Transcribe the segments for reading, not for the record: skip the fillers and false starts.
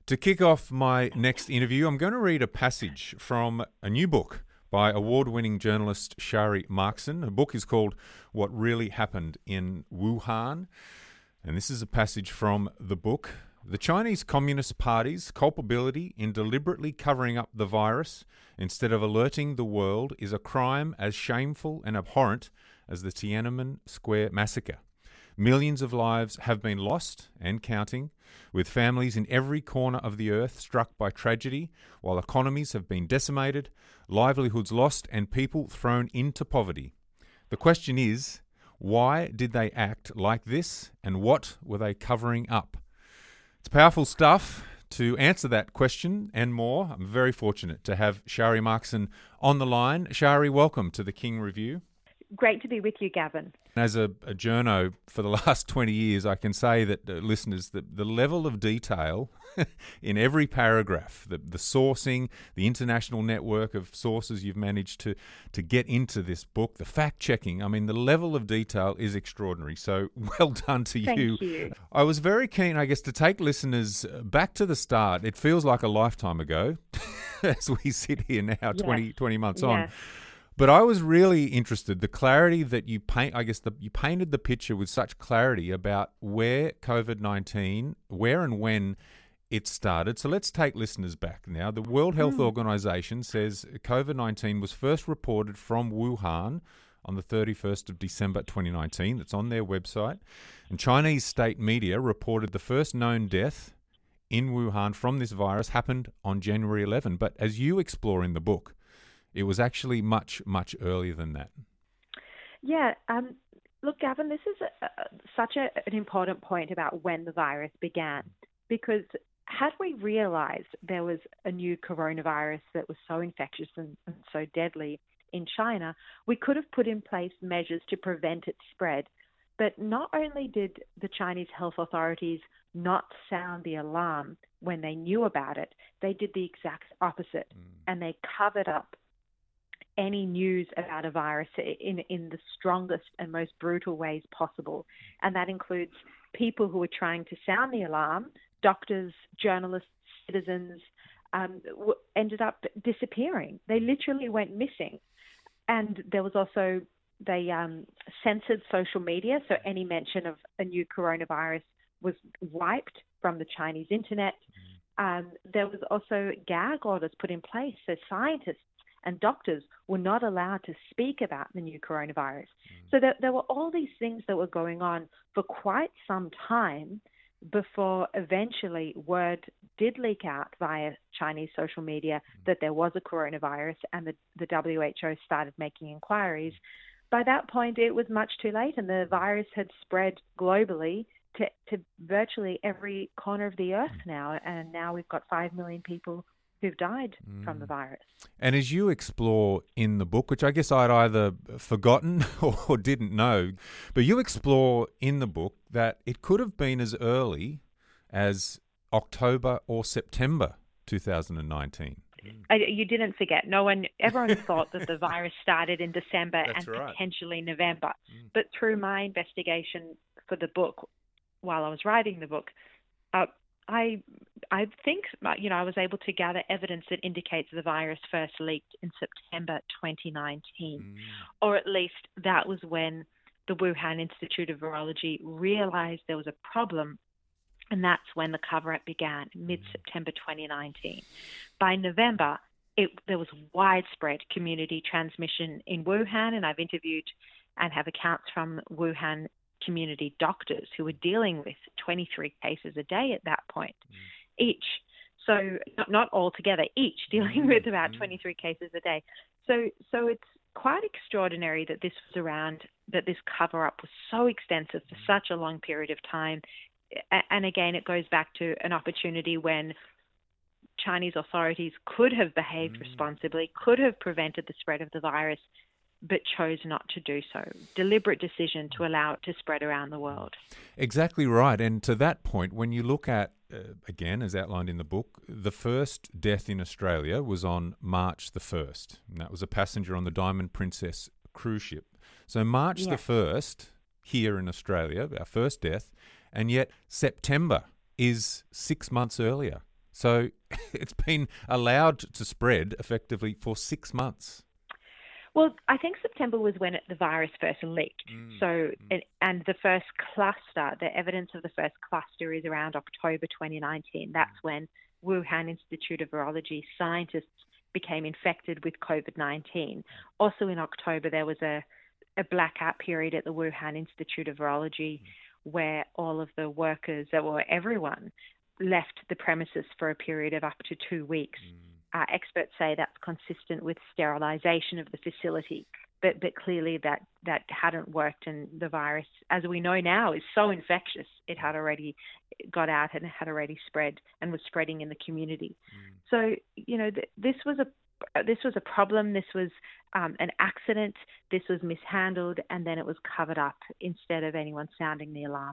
To kick off my next interview, I'm going to read a passage from a new book by award-winning journalist Shari Markson. The book is called What Really Happened in Wuhan. And this is a passage from the book. The Chinese Communist Party's culpability in deliberately covering up the virus instead of alerting the world is a crime as shameful and abhorrent as the Tiananmen Square massacre. Millions of lives have been lost and counting, with families in every corner of the earth struck by tragedy, while economies have been decimated, livelihoods lost, and people thrown into poverty. The question is, why did they act like this, and what were they covering up? It's powerful stuff. To answer that question and more, I'm very fortunate to have Shari Markson on the line. Shari, welcome to the King Review. Great to be with you, Gavin. As a journo for the last 20 years, I can say that, listeners, the level of detail in every paragraph, the sourcing, the international network of sources you've managed to get into this book, the fact-checking, I mean, the level of detail is extraordinary. So well done to you. Thank you. I was very keen, I guess, to take listeners back to the start. It feels like a lifetime ago as we sit here now, 20 months on. But I was really interested, the clarity that you paint, I guess you painted the picture with such clarity about where COVID-19, where and when it started. So let's take listeners back now. The World Health Organization says COVID-19 was first reported from Wuhan on the 31st of December 2019. That's on their website. And Chinese state media reported the first known death in Wuhan from this virus happened on January 11. But as you explore in the book, it was actually much, much earlier than that. Yeah. Look, Gavin, this is such an important point about when the virus began, because had we realized there was a new coronavirus that was so infectious and so deadly in China, we could have put in place measures to prevent its spread. But not only did the Chinese health authorities not sound the alarm when they knew about it, they did the exact opposite, and they covered up any news about a virus in the strongest and most brutal ways possible. And that includes people who were trying to sound the alarm, doctors, journalists, citizens, ended up disappearing. They literally went missing. And there was also, they censored social media, so any mention of a new coronavirus was wiped from the Chinese internet. There was also gag orders put in place, so scientists and doctors were not allowed to speak about the new coronavirus. So there were all these things that were going on for quite some time before eventually word did leak out via Chinese social media that there was a coronavirus, and the WHO started making inquiries. By that point, it was much too late, and the virus had spread globally to virtually every corner of the earth now, and now we've got 5 million people who've died from the virus. And as you explore in the book, which I guess I'd either forgotten or didn't know, but you explore in the book that it could have been as early as October or September 2019. You didn't forget. Everyone thought that the virus started in December potentially November. But through my investigation for the book, while I was writing the book, I think, I was able to gather evidence that indicates the virus first leaked in September 2019, or at least that was when the Wuhan Institute of Virology realized there was a problem, and that's when the cover-up began, mid-September 2019. By November, there was widespread community transmission in Wuhan, and I've interviewed and have accounts from Wuhan community doctors who were dealing with 23 cases a day at that point, each. So not all together, each dealing with about 23 cases a day. So it's quite extraordinary that this was around, that this cover-up was so extensive for such a long period of time. And again, it goes back to an opportunity when Chinese authorities could have behaved responsibly, could have prevented the spread of the virus, but chose not to do so. Deliberate decision to allow it to spread around the world. Exactly right. And to that point, when you look at, again, as outlined in the book, the first death in Australia was on March the 1st. And that was a passenger on the Diamond Princess cruise ship. So March the 1st, here in Australia, our first death, and yet September is 6 months earlier. So it's been allowed to spread effectively for 6 months. Well, I think September was when the virus first leaked. And the first cluster, the evidence of the first cluster is around October 2019. That's when Wuhan Institute of Virology scientists became infected with COVID-19. Also in October, there was a blackout period at the Wuhan Institute of Virology where all of the workers, or everyone, left the premises for a period of up to 2 weeks. Experts say that's consistent with sterilization of the facility, but clearly that hadn't worked, and the virus, as we know now, is so infectious. It had already got out and had already spread and was spreading in the community. So, this was a problem. This was an accident. This was mishandled, and then it was covered up instead of anyone sounding the alarm.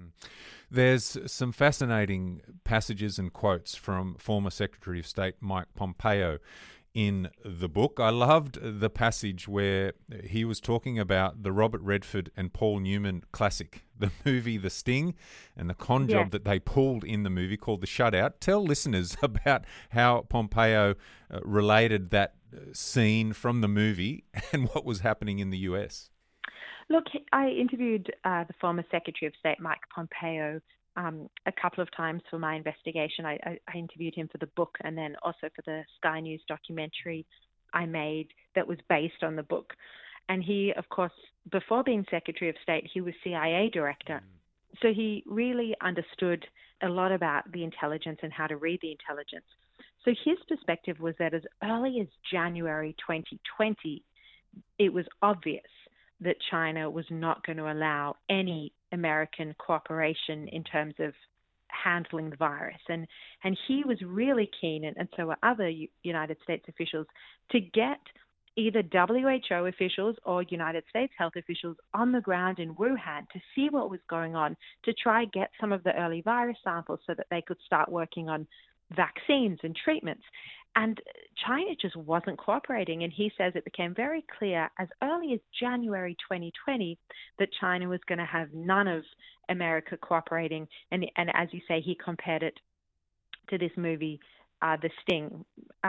There's some fascinating passages and quotes from former Secretary of State Mike Pompeo in the book. I loved the passage where he was talking about the Robert Redford and Paul Newman classic, the movie The Sting, and the con job that they pulled in the movie called The Shutout. Tell listeners about how Pompeo related that scene from the movie and what was happening in the US. Look, I interviewed the former Secretary of State, Mike Pompeo, a couple of times for my investigation. I interviewed him for the book and then also for the Sky News documentary I made that was based on the book. And he, of course, before being Secretary of State, he was CIA director. So he really understood a lot about the intelligence and how to read the intelligence. So his perspective was that as early as January 2020, it was obvious that China was not going to allow any American cooperation in terms of handling the virus. And he was really keen, and so were other United States officials, to get either WHO officials or United States health officials on the ground in Wuhan to see what was going on, to try get some of the early virus samples so that they could start working on vaccines and treatments. And China just wasn't cooperating. And he says it became very clear as early as January 2020 that China was going to have none of America cooperating. And as you say, he compared it to this movie, The Sting,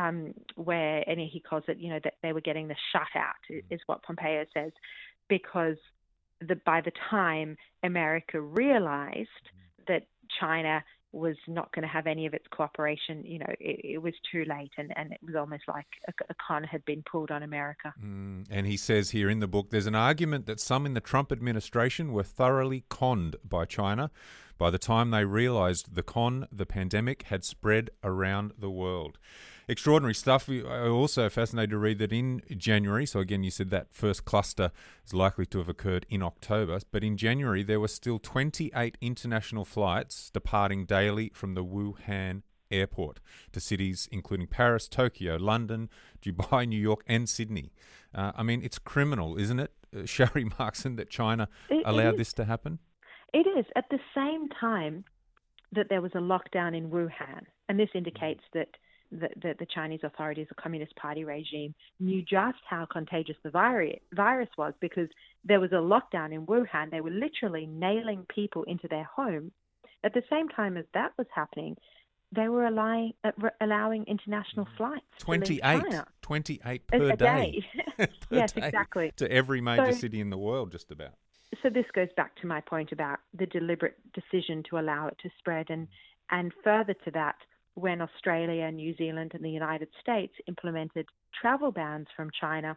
where, and he calls it, that they were getting the shutout, is what Pompeo says, because by the time America realized that China was not going to have any of its cooperation, it was too late, and it was almost like a con had been pulled on America. And he says here in the book, there's an argument that some in the Trump administration were thoroughly conned by China by the time they realized the pandemic had spread around the world. Extraordinary stuff. I'm also fascinated to read that in January, so again, you said that first cluster is likely to have occurred in October, but in January there were still 28 international flights departing daily from the Wuhan airport to cities including Paris, Tokyo, London, Dubai, New York, and Sydney. It's criminal, isn't it, Shari Markson, that China allowed this to happen? It is. At the same time that there was a lockdown in Wuhan, and this indicates that the Chinese authorities, the Communist Party regime, knew just how contagious the virus was, because there was a lockdown in Wuhan. They were literally nailing people into their homes. At the same time as that was happening, they were allowing international flights 28 per day. Yes, exactly. To every major city in the world, just about. So this goes back to my point about the deliberate decision to allow it to spread. And further to that, when Australia, New Zealand, and the United States implemented travel bans from China,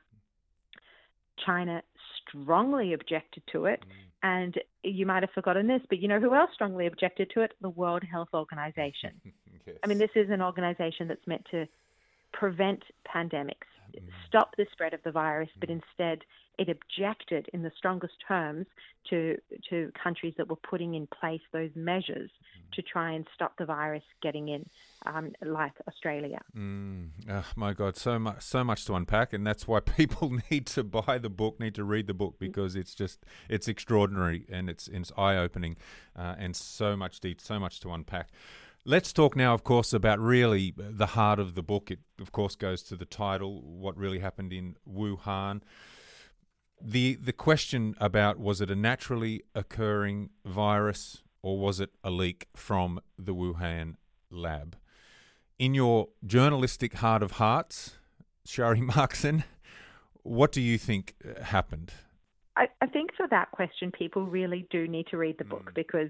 China strongly objected to it. And you might have forgotten this, but you know who else strongly objected to it? The World Health Organization. Yes. This is an organization that's meant to prevent pandemics, stop the spread of the virus, but instead it objected in the strongest terms to countries that were putting in place those measures to try and stop the virus getting in, like Australia. Oh, my God, so much to unpack, and that's why people need to buy the book, need to read the book, because it's extraordinary and it's eye-opening, and so much to unpack. Let's talk now, of course, about really the heart of the book. It, of course, goes to the title, What Really Happened in Wuhan. The question about, was it a naturally occurring virus or was it a leak from the Wuhan lab? In your journalistic heart of hearts, Shari Markson, what do you think happened? I think for that question, people really do need to read the book because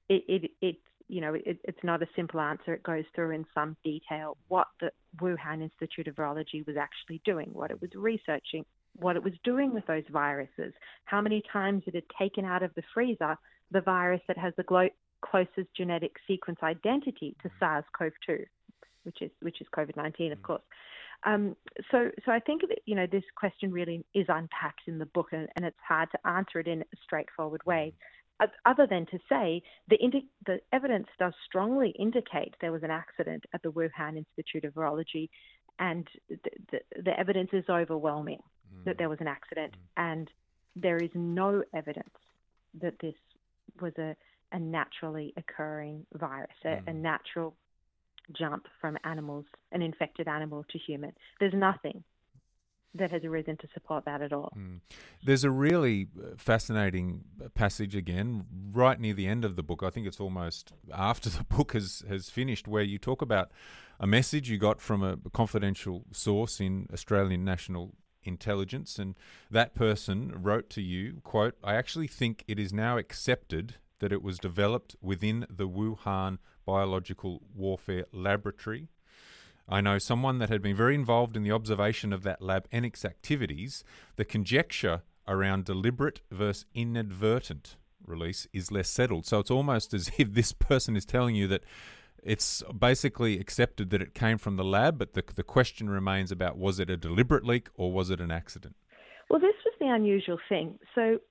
it's not a simple answer. It goes through in some detail what the Wuhan Institute of Virology was actually doing, what it was researching, what it was doing with those viruses, how many times it had taken out of the freezer the virus that has the closest genetic sequence identity to SARS-CoV-2, which is COVID-19, of course. So I think this question really is unpacked in the book, and it's hard to answer it in a straightforward way, other than to say the evidence does strongly indicate there was an accident at the Wuhan Institute of Virology, and the evidence is overwhelming that there was an accident, and there is no evidence that this was a naturally occurring virus, a natural jump from animals, an infected animal to human. There's nothing that has arisen to support that at all. There's a really fascinating passage again, right near the end of the book. I think it's almost after the book has finished, where you talk about a message you got from a confidential source in Australian National Intelligence, and that person wrote to you, quote, "I actually think it is now accepted that it was developed within the Wuhan Biological Warfare Laboratory. I know someone that had been very involved in the observation of that lab and its activities. The conjecture around deliberate versus inadvertent release is less settled." So it's almost as if this person is telling you that it's basically accepted that it came from the lab, but the question remains about, was it a deliberate leak or was it an accident? Well, this was the unusual thing. So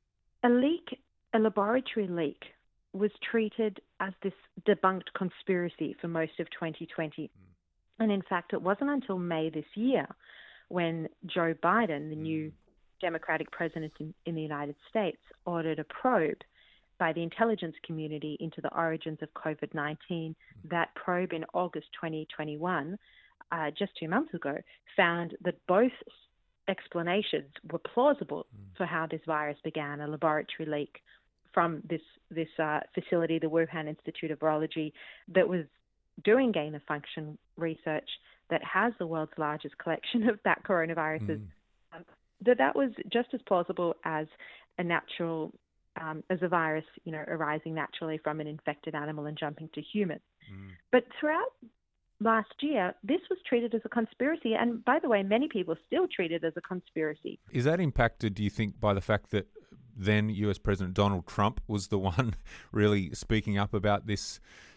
a laboratory leak, was treated as this debunked conspiracy for most of 2020. And in fact, it wasn't until May this year when Joe Biden, the new Democratic president in the United States, ordered a probe by the intelligence community into the origins of COVID-19. That probe in August 2021, just 2 months ago, found that both explanations were plausible for how this virus began, a laboratory leak from this facility, the Wuhan Institute of Virology, that was doing gain-of-function research, that has the world's largest collection of bat coronaviruses, that was just as plausible as a natural, as a virus, arising naturally from an infected animal and jumping to humans. But throughout last year, this was treated as a conspiracy. And by the way, many people still treat it as a conspiracy. Is that impacted, do you think, by the fact that then US President Donald Trump was the one really speaking up about this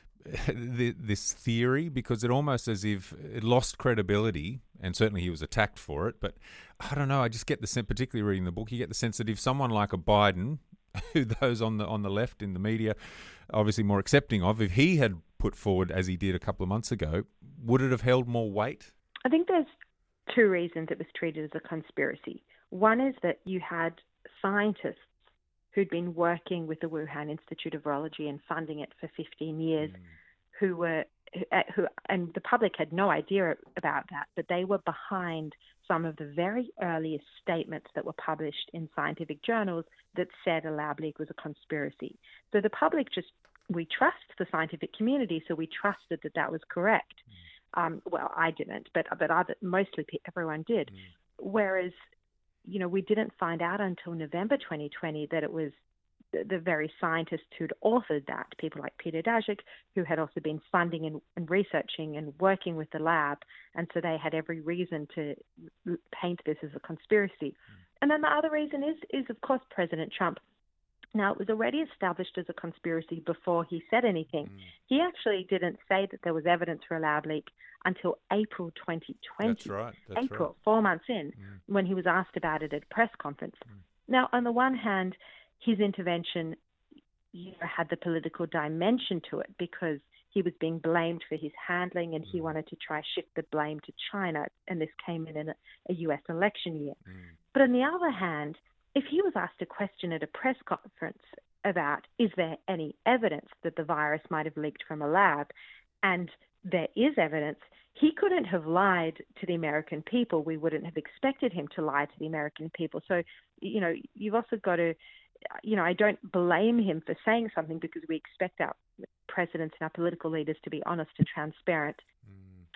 theory? Because it almost as if it lost credibility, and certainly he was attacked for it. But I don't know, I just get the sense, particularly reading the book, you get the sense that if someone like a Biden, who those on the left in the media obviously more accepting of, if he had put forward as he did a couple of months ago, would it have held more weight? I think there's two reasons it was treated as a conspiracy. One is that you had scientists who'd been working with the Wuhan Institute of Virology and funding it for 15 years, who and the public had no idea about that, but they were behind some of the very earliest statements that were published in scientific journals that said a lab leak was a conspiracy. So the public we trust the scientific community, so we trusted that was correct. Well, I didn't, but mostly everyone did. Whereas, we didn't find out until November 2020 that it was the very scientists who'd authored that, people like Peter Daszak, who had also been funding and researching and working with the lab. And so they had every reason to paint this as a conspiracy. And then the other reason is of course, President Trump. Now, it was already established as a conspiracy before he said anything. He actually didn't say that there was evidence for a lab leak until April 2020. That's right. April, 4 months in, when he was asked about it at a press conference. Now, on the one hand, his intervention had the political dimension to it because he was being blamed for his handling and he wanted to try shift the blame to China, and this came in a US election year. But on the other hand, if he was asked a question at a press conference about, is there any evidence that the virus might have leaked from a lab, and there is evidence, he couldn't have lied to the American people. We wouldn't have expected him to lie to the American people. So, you've also got to, I don't blame him for saying something because we expect our presidents and our political leaders to be honest and transparent.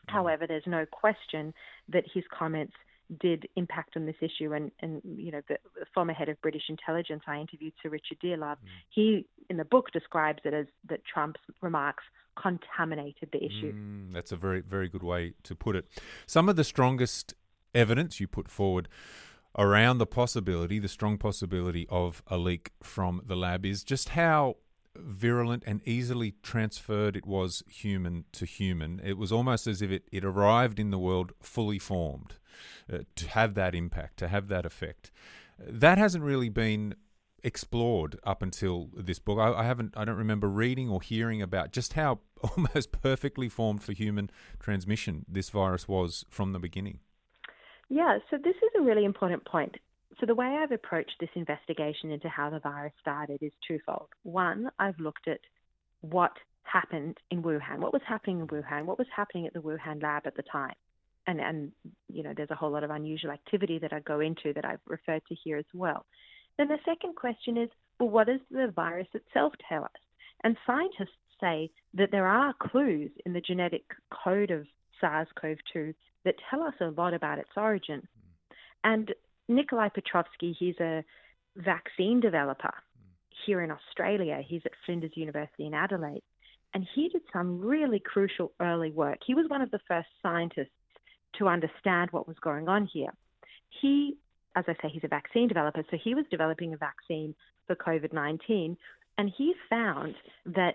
However, there's no question that his comments did impact on this issue. And the former head of British intelligence I interviewed, Sir Richard Dearlove, he, in the book, describes it as that Trump's remarks contaminated the issue. That's a very, very good way to put it. Some of the strongest evidence you put forward around the strong possibility of a leak from the lab is just how virulent and easily transferred it was human to human. It was almost as if it arrived in the world fully formed to have that impact, to have that effect. That hasn't really been explored up until this book. I don't remember reading or hearing about just how almost perfectly formed for human transmission this virus was from the beginning. Yeah, so this is a really important point. So the way I've approached this investigation into how the virus started is twofold. One, I've looked at what happened in Wuhan, what was happening in Wuhan, what was happening at the Wuhan lab at the time. And there's a whole lot of unusual activity that I go into that I've referred to here as well. Then the second question is, well, what does the virus itself tell us? And scientists say that there are clues in the genetic code of SARS-CoV-2 that tell us a lot about its origin. And Nikolai Petrovsky, he's a vaccine developer here in Australia. He's at Flinders University in Adelaide. And he did some really crucial early work. He was one of the first scientists to understand what was going on here. He, as I say, he's a vaccine developer, so he was developing a vaccine for COVID-19, and he found that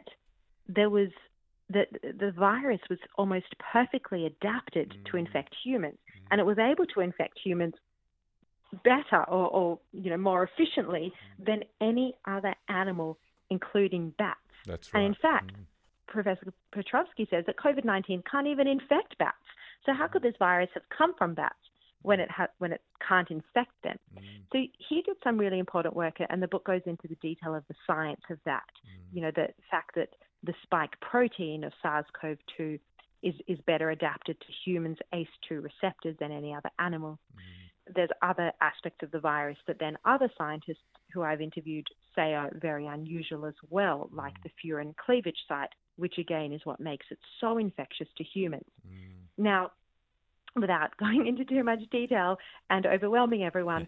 the virus was almost perfectly adapted to infect humans, and it was able to infect humans better or more efficiently than any other animal, including bats. That's right. And in fact, Professor Petrovsky says that COVID-19 can't even infect bats. So how could this virus have come from bats when it can't infect them? So he did some really important work, and the book goes into the detail of the science of that. The fact that the spike protein of SARS-CoV-2 is better adapted to humans' ACE2 receptors than any other animal. There's other aspects of the virus that then other scientists who I've interviewed say are very unusual as well, like the furin cleavage site, which again is what makes it so infectious to humans. Now, without going into too much detail and overwhelming everyone,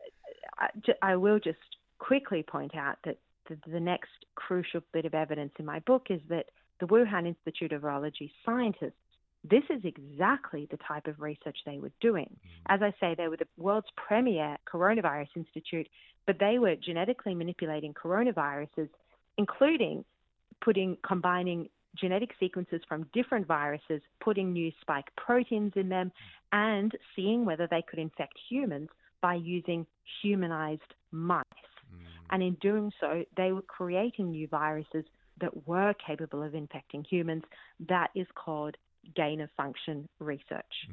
I will just quickly point out that the next crucial bit of evidence in my book is that the Wuhan Institute of Virology scientists, this is exactly the type of research they were doing. As I say, they were the world's premier coronavirus institute, but they were genetically manipulating coronaviruses, including combining genetic sequences from different viruses, putting new spike proteins in them, and seeing whether they could infect humans by using humanized mice. And in doing so, they were creating new viruses that were capable of infecting humans. That is called gain-of-function research.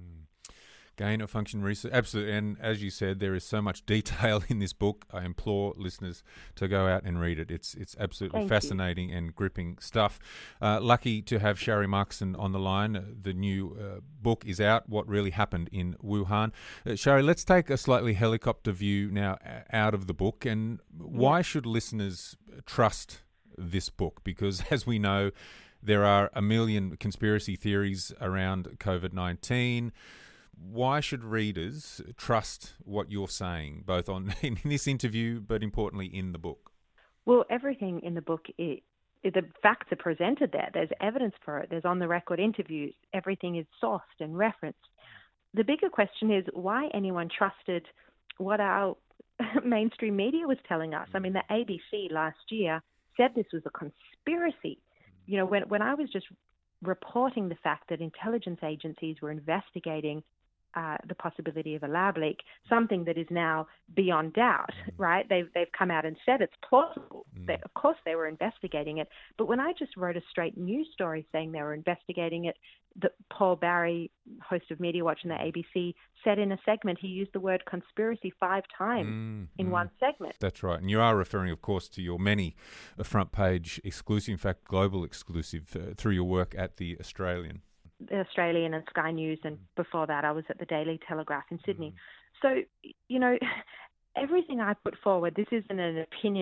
Gain-of-function research, absolutely. And as you said, there is so much detail in this book. I implore listeners to go out and read it. It's absolutely fascinating and gripping stuff. Lucky to have Shari Markson on the line. The new book is out, What Really Happened in Wuhan. Shari, let's take a slightly helicopter view now out of the book. And why should listeners trust this book? Because as we know, there are a million conspiracy theories around COVID-19. Why should readers trust what you're saying, both in this interview, but importantly in the book? Well, everything in the book, the facts are presented there. There's evidence for it. There's on-the-record interviews. Everything is sourced and referenced. The bigger question is why anyone trusted what our mainstream media was telling us. I mean, the ABC last year said this was a conspiracy. You know, when I was just reporting the fact that intelligence agencies were investigating the possibility of a lab leak, something that is now beyond doubt, right? They've come out and said it's plausible. Of course they were investigating it. But when I just wrote a straight news story saying they were investigating it, Paul Barry, host of Media Watch on the ABC, said in a segment, he used the word conspiracy 5 times in one segment. That's right. And you are referring, of course, to your many front page exclusive, in fact, global exclusive, through your work at The Australian. The Australian and Sky News, and before that I was at the Daily Telegraph in Sydney. So, you know, everything I put forward, this isn't an opinion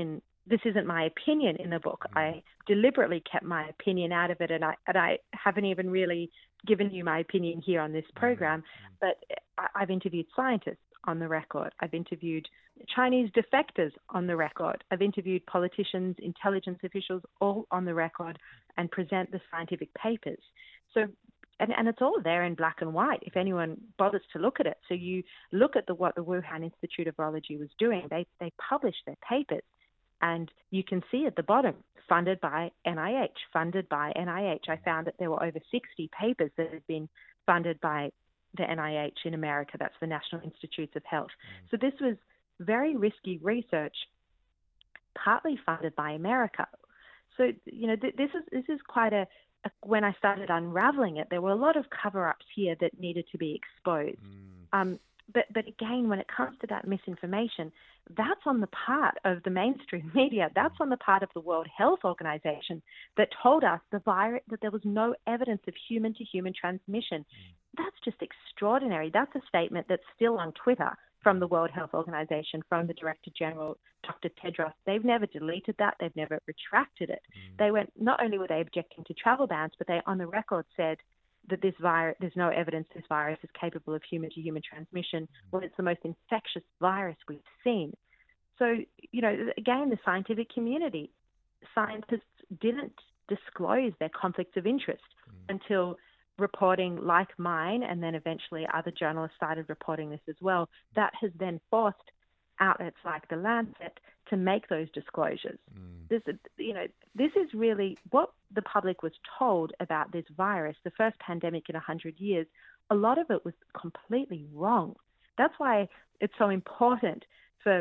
this isn't my opinion in the book. I deliberately kept my opinion out of it, and I haven't even really given you my opinion here on this program. But I've interviewed scientists on the record. I've interviewed Chinese defectors on the record. I've interviewed politicians, intelligence officials, all on the record, and present the scientific papers. So, and it's all there in black and white if anyone bothers to look at it. So you look at what the Wuhan Institute of Virology was doing. They published their papers. And you can see at the bottom, funded by NIH, funded by NIH. I found that there were over 60 papers that had been funded by the NIH in America. That's the National Institutes of Health. So this was very risky research, partly funded by America. So, this is quite when I started unraveling it, there were a lot of cover-ups here that needed to be exposed. But again, when it comes to that misinformation, that's on the part of the mainstream media. That's on the part of the World Health Organization that told us that there was no evidence of human-to-human transmission. That's just extraordinary. That's a statement that's still on Twitter from the World Health Organization, from the Director General, Dr. Tedros. They've never deleted that. They've never retracted it. Not only were they objecting to travel bans, but they on the record said that this virus, there's no evidence this virus is capable of human-to-human transmission when it's the most infectious virus we've seen. So, again, the scientific community, scientists didn't disclose their conflicts of interest until reporting like mine, and then eventually other journalists started reporting this as well. That has then forced outlets like The Lancet to make those disclosures. This is really what the public was told about this virus, the first pandemic in 100 years. A lot of it was completely wrong. That's why it's so important for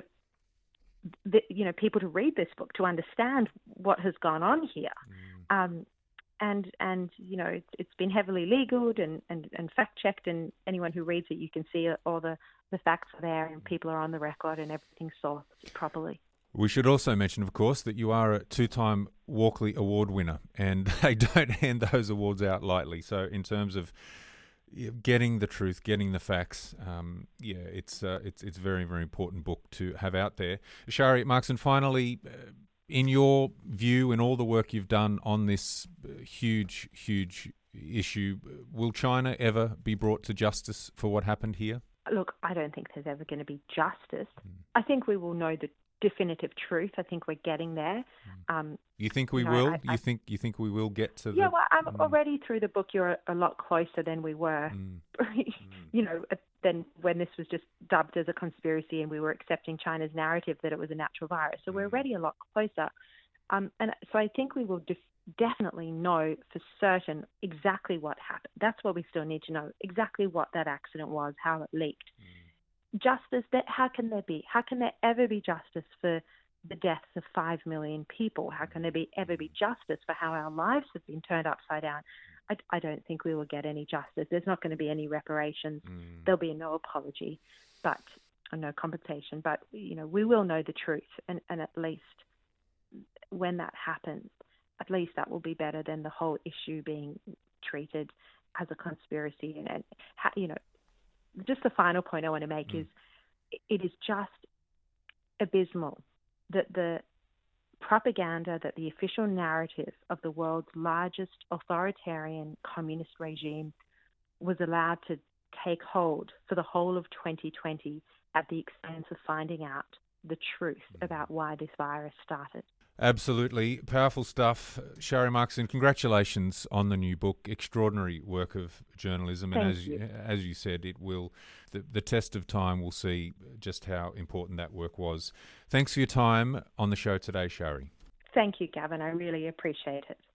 people to read this book to understand what has gone on here. And it's been heavily legaled and fact-checked, and anyone who reads it, you can see all the facts are there and people are on the record and everything's sourced properly. We should also mention, of course, that you are a 2-time Walkley Award winner, and they don't hand those awards out lightly. So in terms of getting the truth, getting the facts, it's a very, very important book to have out there. Shari Markson, finally, in your view and all the work you've done on this huge, huge issue, will China ever be brought to justice for what happened here? Look, I don't think there's ever going to be justice. I think we will know the definitive truth. I think we're getting there. You think we will? You think we will get to? Yeah, well, I'm already through the book. You're a lot closer than we were. Than when this was just dubbed as a conspiracy and we were accepting China's narrative that it was a natural virus. So we're already a lot closer. And so I think we will definitely know for certain exactly what happened. That's what we still need to know, exactly what that accident was, how it leaked. Justice, how can there ever be justice for the deaths of 5 million people? How can there ever be justice for how our lives have been turned upside down? I don't think we will get any justice. There's not going to be any reparations. There'll be no apology, or no compensation. But, we will know the truth. And at least when that happens, at least that will be better than the whole issue being treated as a conspiracy. And just the final point I want to make is it is just abysmal that the propaganda, that the official narrative of the world's largest authoritarian communist regime was allowed to take hold for the whole of 2020 at the expense of finding out the truth about why this virus started. Absolutely. Powerful stuff. Shari Markson, congratulations on the new book. Extraordinary work of journalism. And as you said, it will, the test of time will see just how important that work was. Thanks for your time on the show today, Shari. Thank you, Gavin. I really appreciate it.